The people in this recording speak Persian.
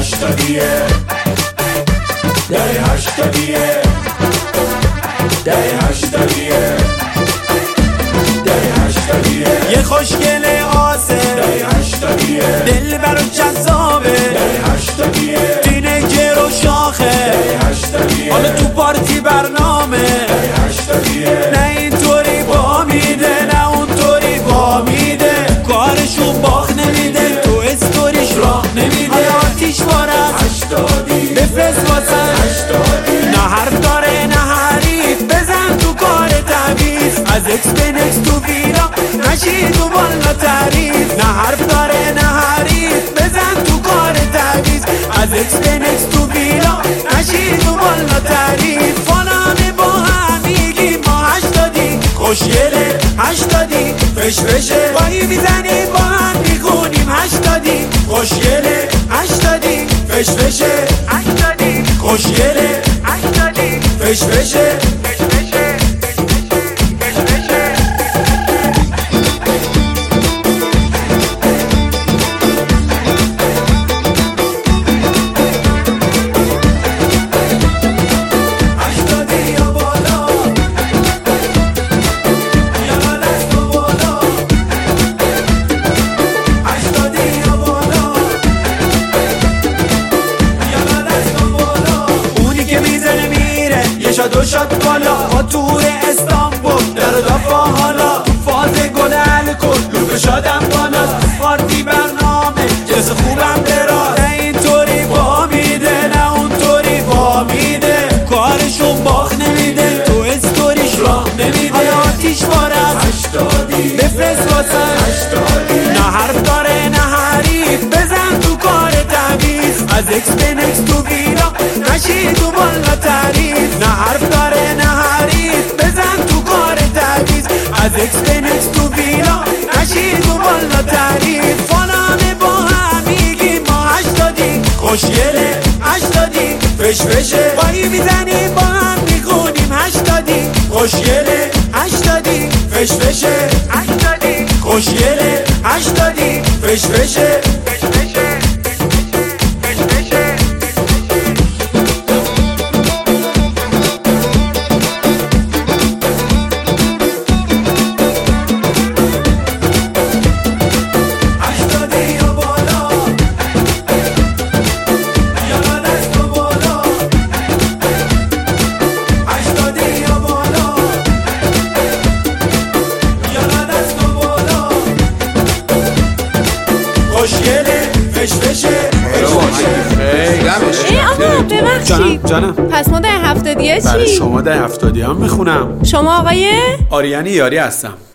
هشتادیه دهه هشتادیه دهه هشتادیه دهه هشتادیه یه خوشگل آسه دهه هشتادیه دل برا جذابه دهه هشتادیه تینیجر و شاخه دهه هشتادیه حالا تو پارتی برنامه دهه هشتادیه نه اینطوری با میده نه اونطوری با میده کارشون باخ نمیده تو استوریش راه نمیده آتیش بارد هشتادی بفرست واسه هشتادی نه حرف داره نه حریف بزن تو کار تعویض از اکس به نکس تو ویرا نشی تو بالا تعریف نه حرف داره نه حریف بزن تو کار تعویض از اکس به نکس تو ویرا نشی تو بالا تعریف فلانه با هم میگیم ما هشتادی خوشگله هشتادی فشفشه بایی میزنیم با هم میخونیم هشتادی خوشگله هشتادی فشفشه هشتادی خوشگله هشتادی فشفشه دو شات بالا با تور استانبول در دفا حالا تو فاز گل الکل لوک شادم بالا پارتی برنامه جس خوبم دراز نه اینطوری با میده نه اونطوری با میده کارشون باخ نمیده تو استوریش راه نمیده آتیش بارد هشتادی بفرست واسه هشتادی نه حرف داره نه حریف بزن تو کار تعویض از اکس به نکس تو ویرا نشی تو بالا تعریف نه حرف داره نه حریف بزن تو کار تعویض از اکس به نکس تو ویرا نشی تو بالا تعریف فلانه با هم میگیم ما هشتادی خوشگله هشتادی فشفشه بایی میزنیم با هم میخونیم هشتادی خوشگله هشتادی فشفشه هشتادی خوشگله هشتادی فشفشه خوشگله فشفشه آقا ببخشید جانم پس ما در هفتادیه چی؟ برای شما در هفتادی هم میخونم شما آقای؟ آریان یاری هستم